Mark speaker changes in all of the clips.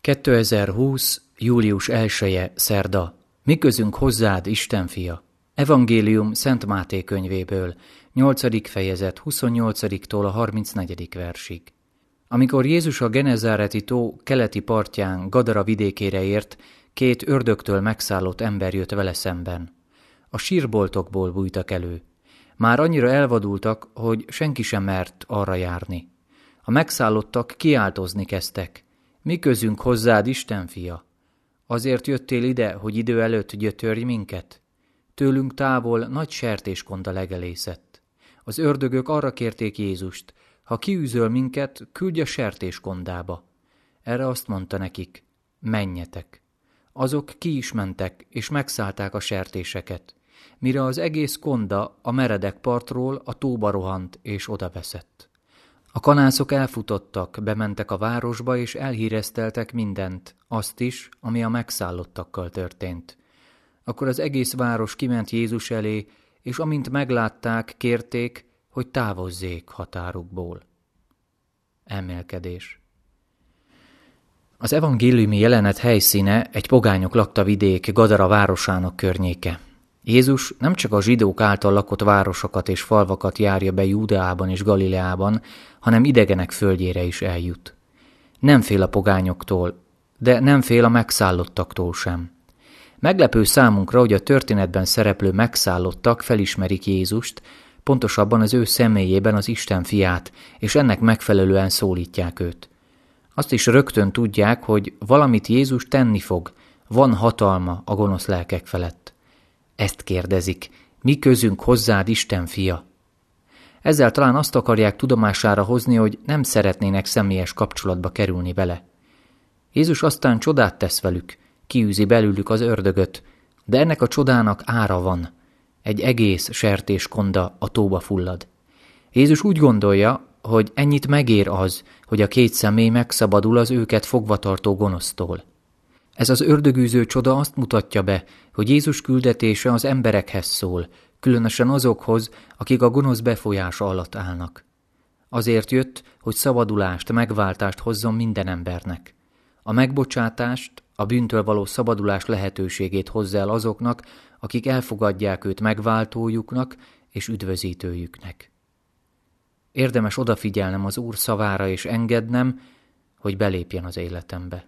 Speaker 1: 2020. július 1-e, szerda. Mi közünk hozzád, Isten fia? Evangélium Szent Máté könyvéből, 8. fejezet 28-tól a 34. versig. Amikor Jézus a Genezáreti tó keleti partján Gadara vidékére ért, 2 ördögtől megszállott ember jött vele szemben. A sírboltokból bújtak elő. Már annyira elvadultak, hogy senki sem mert arra járni. A megszállottak kiáltozni kezdtek. Mi közünk hozzád, Isten fia? Azért jöttél ide, hogy idő előtt gyötörj minket? Tőlünk távol nagy sertéskonda legelészett. Az ördögök arra kérték Jézust, ha kiűzöl minket, küldj a sertéskondába. Erre azt mondta nekik, menjetek. Azok ki is mentek, és megszállták a sertéseket, mire az egész konda a meredek partról a tóba rohant és odaveszett. A kanászok elfutottak, bementek a városba, és elhírezteltek mindent, azt is, ami a megszállottakkal történt. Akkor az egész város kiment Jézus elé, és amint meglátták, kérték, hogy távozzék határukból. Emelkedés. Az evangéliumi jelenet helyszíne egy pogányok lakta vidék, Gadara városának környéke. Jézus nem csak a zsidók által lakott városokat és falvakat járja be Júdeában és Galileában, hanem idegenek földjére is eljut. Nem fél a pogányoktól, de nem fél a megszállottaktól sem. Meglepő számunkra, hogy a történetben szereplő megszállottak felismerik Jézust, pontosabban az ő személyében az Isten fiát, és ennek megfelelően szólítják őt. Azt is rögtön tudják, hogy valamit Jézus tenni fog, van hatalma a gonosz lelkek felett. Ezt kérdezik, mi közünk hozzád, Isten fia? Ezzel talán azt akarják tudomására hozni, hogy nem szeretnének személyes kapcsolatba kerülni vele. Jézus aztán csodát tesz velük, kiűzi belőlük az ördögöt, de ennek a csodának ára van. Egy egész sertéskonda a tóba fullad. Jézus úgy gondolja, hogy ennyit megér az, hogy a 2 személy megszabadul az őket fogvatartó gonosztól. Ez az ördögűző csoda azt mutatja be, hogy Jézus küldetése az emberekhez szól, különösen azokhoz, akik a gonosz befolyása alatt állnak. Azért jött, hogy szabadulást, megváltást hozzon minden embernek. A megbocsátást, a bűntől való szabadulás lehetőségét hozza el azoknak, akik elfogadják őt megváltójuknak és üdvözítőjüknek. Érdemes odafigyelnem az Úr szavára és engednem, hogy belépjen az életembe.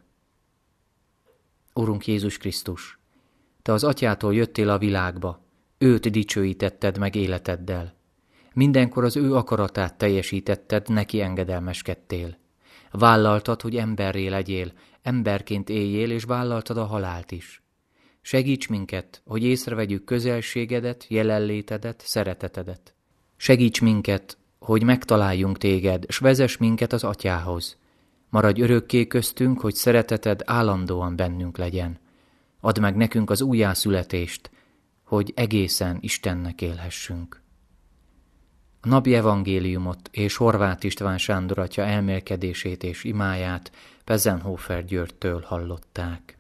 Speaker 1: Urunk Jézus Krisztus, Te az Atyától jöttél a világba, őt dicsőítetted meg életeddel. Mindenkor az ő akaratát teljesítetted, neki engedelmeskedtél. Vállaltad, hogy emberré legyél, emberként éljél, és vállaltad a halált is. Segíts minket, hogy észrevegyük közelségedet, jelenlétedet, szeretetedet. Segíts minket, hogy megtaláljunk téged, s vezess minket az Atyához. Maradj örökké köztünk, hogy szereteted állandóan bennünk legyen. Add meg nekünk az újjászületést, hogy egészen Istennek élhessünk. A napi evangéliumot és Horváth István Sándor atya elmélkedését és imáját Pezenhofer Györgytől hallották.